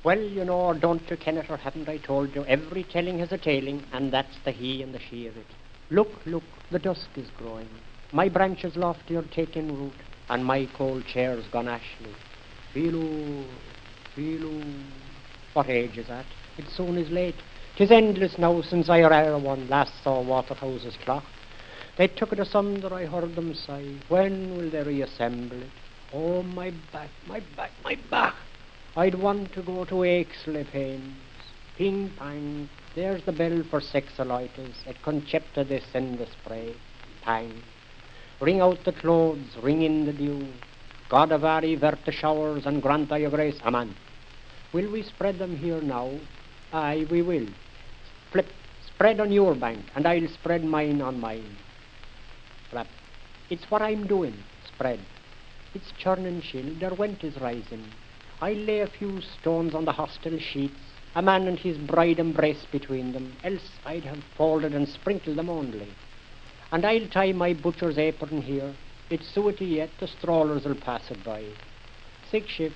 Well, you know, don't you ken it, or haven't I told you, every telling has a tailing, and that's the he and the she of it. Look, look, the dusk is growing. My branches lofty are taking root, and my cold chair's gone ashly. Feel-oo, feel-oo. What age is that? It soon is late. 'Tis endless now since I or e'er one last saw Waterhouse's clock. They took it asunder, I heard them sigh. When will they reassemble it? Oh, my back, my back, my back! I'd want to go to Aixley Pains. Ping, pang, there's the bell for 6 alightas. At Concepta they send the spray. Pang. Ring out the clothes, ring in the dew. God avari vert the showers and grant thy grace, amen. Will we spread them here now? Aye, we will. Flip, spread on your bank, and I'll spread mine on mine. Flap. It's what I'm doing, spread. It's churning chill, their went is rising. I'll lay a few stones on the hostel sheets, a man and his bride embrace between them, else I'd have folded and sprinkled them only. And I'll tie my butcher's apron here. It's suety yet, the strawlers'll pass it by. 6 shifts,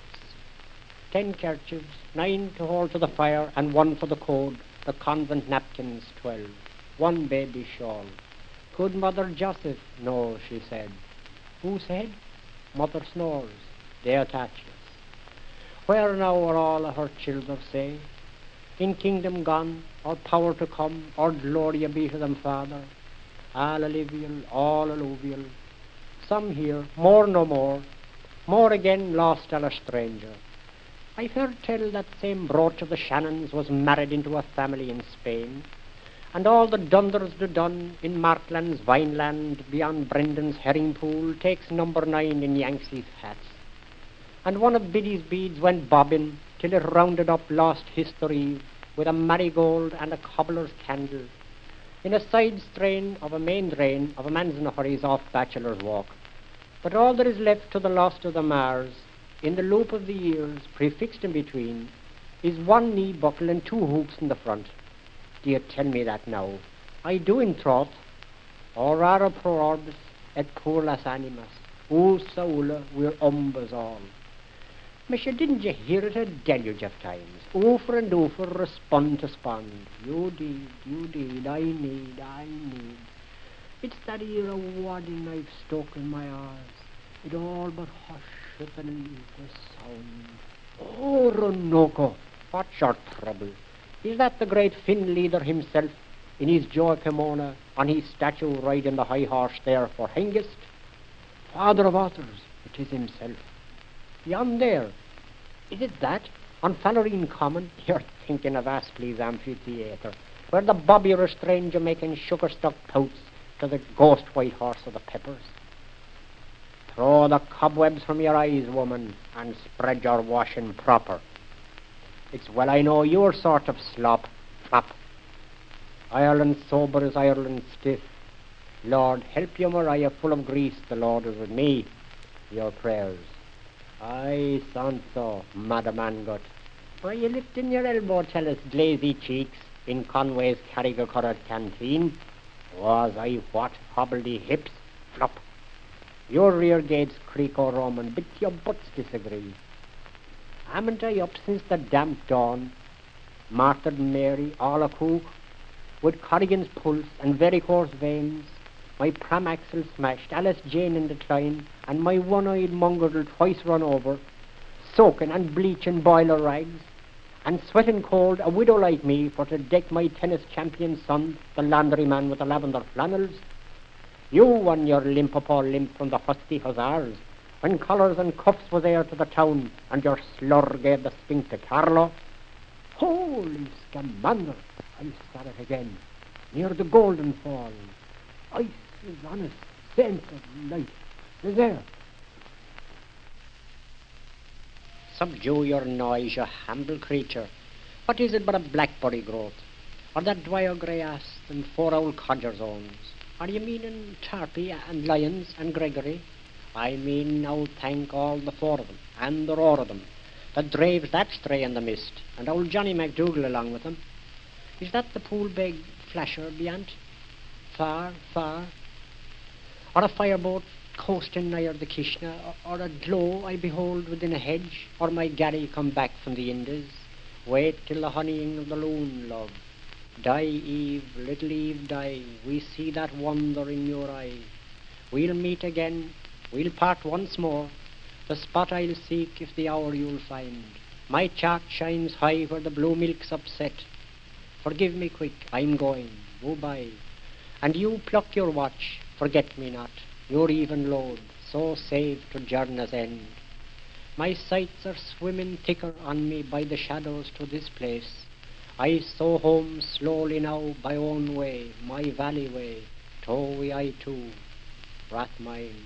10 kerchiefs, 9 to hold to the fire, and 1 for the code, the convent napkins 12, 1 baby shawl. Good Mother Joseph? No, she said. Who said? Mother snores. They attach us. Where now are all her children, say? In kingdom gone, or power to come, or gloria be to them, Father? All alluvial, all alluvial. Some here, more no more. More again lost and a stranger. I've heard tell that same brooch of the Shannons was married into a family in Spain, and all the dunders do done in Markland's Vineland beyond Brendan's herring pool takes number 9 in Yanksey's hats. And one of Biddy's beads went bobbing till it rounded up lost history with a marigold and a cobbler's candle in a side strain of a main drain of a man's in a hurry's off bachelor's walk. But all that is left to the lost of the Mars, in the loop of the years prefixed in between, is 1 knee buckle and 2 hoops in the front. Do you tell me that now? I do in troth. Or rara pro orbis et pur las animas. O saula, we're umbas all. Monsieur, didn't you hear it a deluge of times? Over and over, respond to spond. You did, I need. It's that ear of wadding I've stuck in my arse. It all but husheth and leave the sound. Oh, Ronoko, what's your trouble? Is that the great Finn leader himself, in his joy Pomona, on his statue riding the high horse there for Hengist? Father of authors, it is himself. Yon there, is it that? On Fallerine Common, you're thinking of Astley's amphitheatre, where the bobby restrained Jamaican sugar-stuck pouts to the ghost white horse of the Peppers. Throw the cobwebs from your eyes, woman, and spread your washing proper. It's well I know your sort of slop, flop. Ireland sober is Ireland stiff. Lord, help you, Maria, full of grease, the Lord is with me. Your prayers. Aye, Sanso, Madam Angot. Why, you lifting your elbow, tell us, glazy cheeks, in Conway's Carrigacorrad canteen. Was I what? Hobbledy hips? Flop. Your rear gates creak, O Roman, but your butts disagree. Haven't I up since the damp dawn, martyred Mary, all a cook, with Corrigan's pulse and varicose veins, my pram axle smashed, Alice Jane in decline, and my one-eyed mongrel twice run over, soaking and bleaching boiler rags, and sweating cold, a widow like me, for to deck my tennis champion son, the laundryman with the lavender flannels? You won your limp-a-paw limp from the husky hussars, when collars and cuffs was heir to the town, and your slur gave the stink to Carlo. Holy scamander, I saw it again, near the Golden Fall. Ice is honest, sense of light is there. Subdue your noise, you humble creature. What is it but a blackberry growth? Or that dwyer grey ass and 4 old codger's owns? Are you meaning Tarpey and Lyons and Gregory? I mean now thank all the 4 of them, and the roar of them, that draves that stray in the mist, and old Johnny MacDougall along with them. Is that the pool-beg flasher beyond? Far, far? Or a fireboat coasting nigher the Kishna, or a glow I behold within a hedge, or my Gary come back from the Indies? Wait till the honeying of the loon, love. Die, Eve, little Eve, die. We see that wonder in your eye. We'll meet again, we'll part once more. The spot I'll seek if the hour you'll find. My chart shines high where the blue milk's upset. Forgive me quick, I'm going, go-bye. And you pluck your watch, forget me not, your even load, so save to journey's end. My sights are swimming thicker on me by the shadows to this place. I so home slowly now by own way, my valley way, tow I too, Rathmine.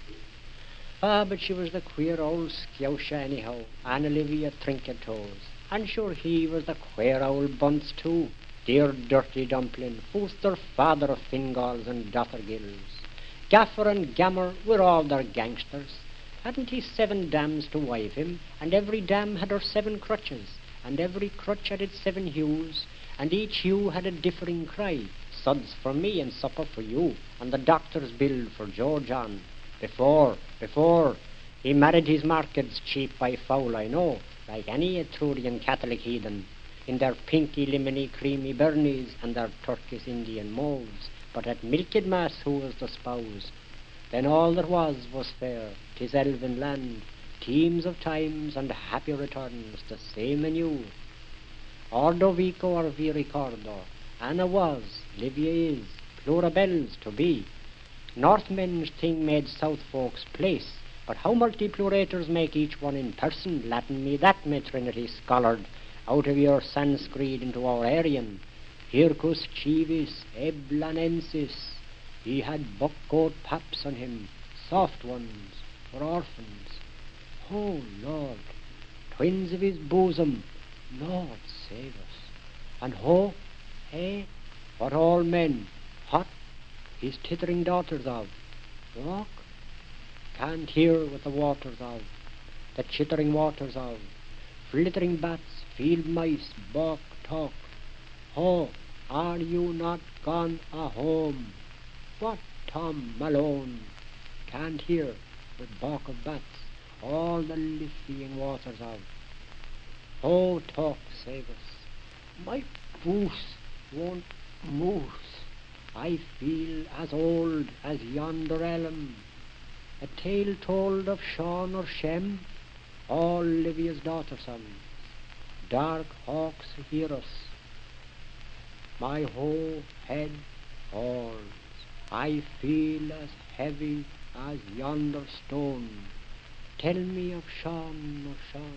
Ah, but she was the queer old scousha anyhow, Anne Olivia Trinket-toes. And sure he was the queer old bunce too, dear dirty dumpling, who's their father of Fingalls and Dothergills. Gaffer and Gammer were all their gangsters. Hadn't he 7 dams to wive him, and every dam had her 7 crutches, and every crutch had its 7 hues, and each hue had a differing cry. Suds for me and supper for you, and the doctor's bill for George on. Before, he married his markets cheap by foul, I know, like any Etrurian Catholic heathen, in their pinky, lemony, creamy burnies and their Turkish Indian mauves. But at Milkidmas who was the spouse? Then all that was fair, 'tis elven land, teams of times and happy returns, the same anew. Ordo vico or vi ricordo, Anna was, Livia is, plurabels to be. Northmen's thing made South folks place, but how multiplurators make each one in person, Latin me that, me Trinity scholard, out of your Sanskrit into our Aryan. Hircus civis eblanensis. He had buck-goat paps on him, soft ones, for orphans. Oh, Lord, twins of his bosom, Lord save us. And ho, hey, what all men, hot, his tittering daughters of. Walk, can't hear what the waters of, the chittering waters of. Flittering bats, field mice, balk, talk. Ho, are you not gone a-home? What Tom Malone can't hear with balk of bats, all the liffying waters of. Oh, talk, save us. My boose won't moose. I feel as old as yonder elm. A tale told of Sean or Shem, all Livia's daughter sons. Dark hawks hear us. My whole head falls. I feel as heavy as yonder stone. Tell me of Sean or Sean.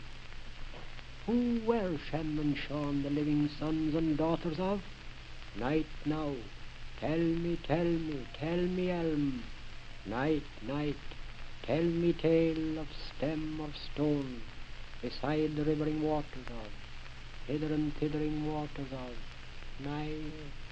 Who were Shem and Sean, the living sons and daughters of? Night now, tell me, elm. Night, tell me tale of stem or stone, beside the rivering waters of, hither and thithering waters of. Night,